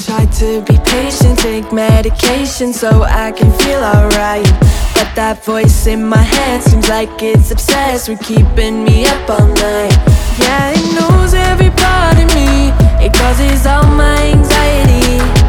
Try to be patient, take medication so I can feel alright. But that voice in my head seems like it's obsessed with keeping me up all night. Yeah, it knows every part of me, it causes all my anxiety.